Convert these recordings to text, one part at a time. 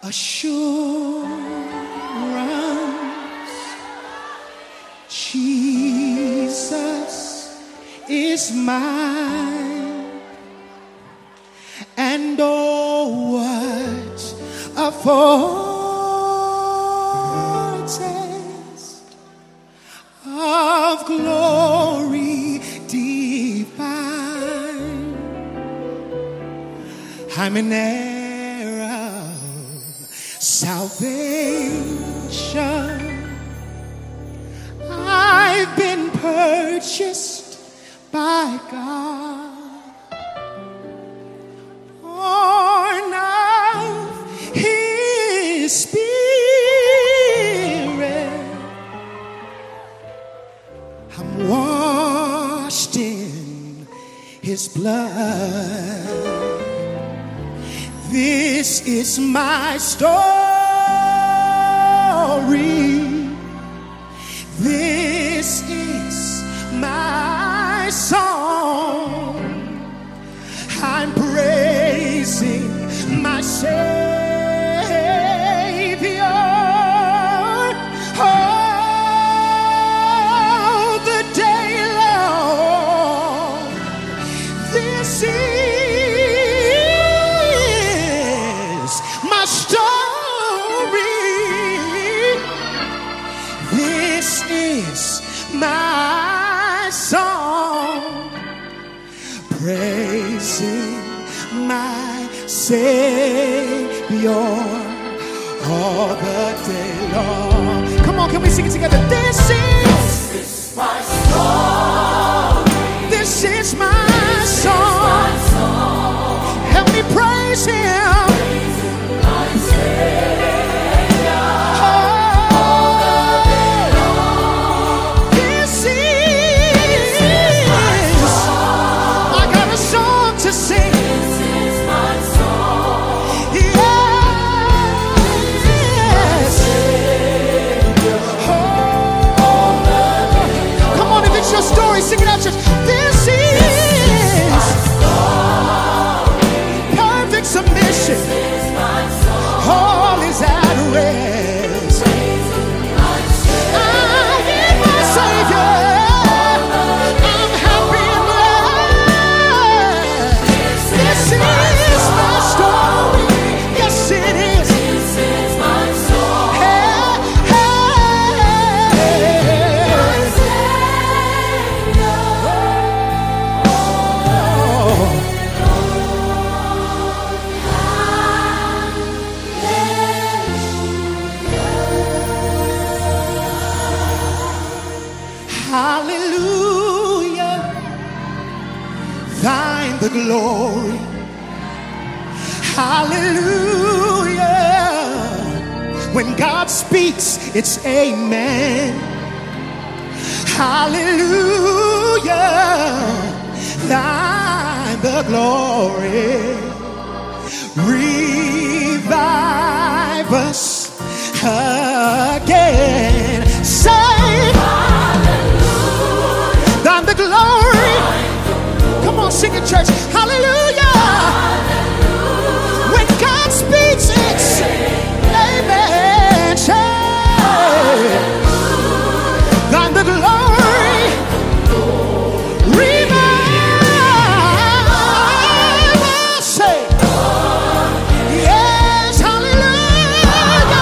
assurance. Jesus is mine, and oh, what a foretaste of glory divine. I'm an heir of salvation. I've been purchased by God, born of His Spirit. I'm washed in His blood. This is my story. This is my song. I'm praising my Savior all the day long. This is my story. This is my song, praising my Savior all the day long. Come on, can we sing it together? This is my story. This is my song. Help me praise Him. Praising my Savior. Sing it out, church. This is perfect submission. All is at rest. I am my Savior. I'm happy and blessed. This is my story. Yes, it is. This is my soul. Hallelujah, thine the glory. Hallelujah, when God speaks, it's amen. Hallelujah, thine the glory. Revive us again. Say thine the glory. Come on, sing it, church. Hallelujah. When God speaks, it's amen. Say thine the glory. Revive us. Say yes, hallelujah.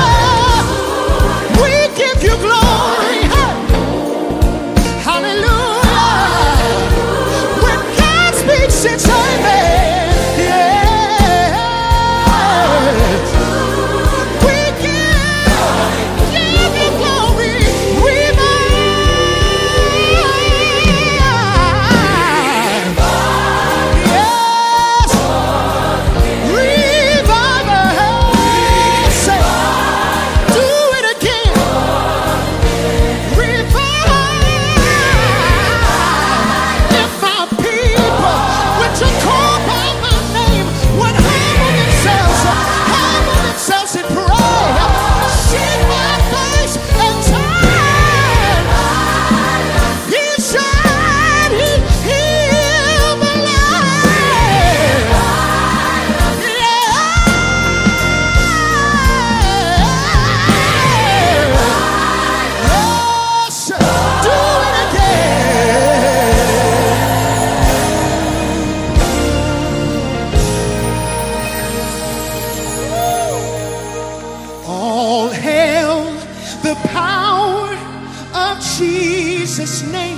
Jesus' name.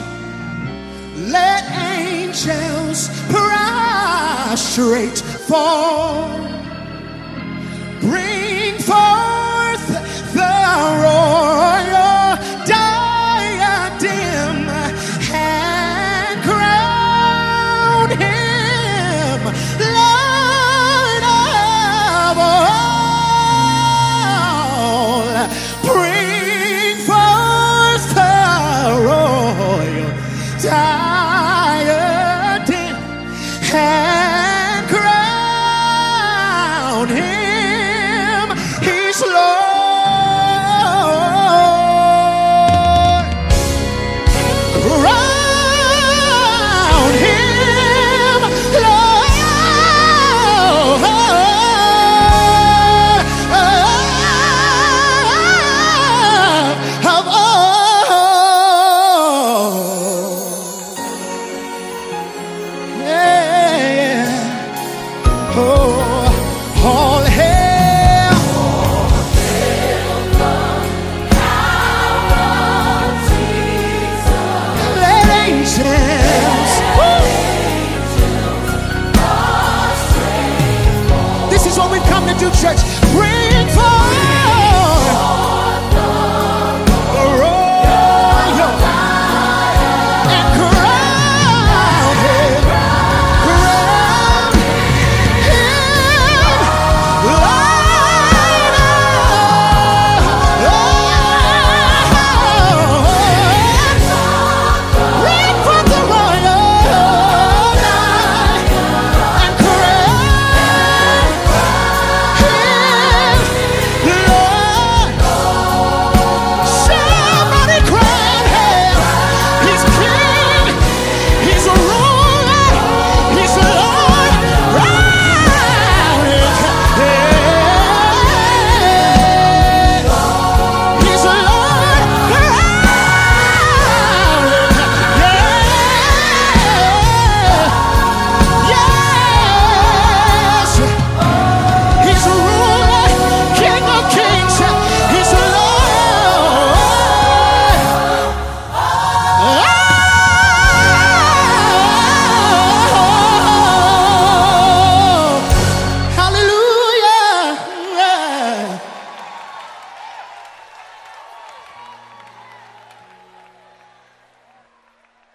Let angels prostrate fall.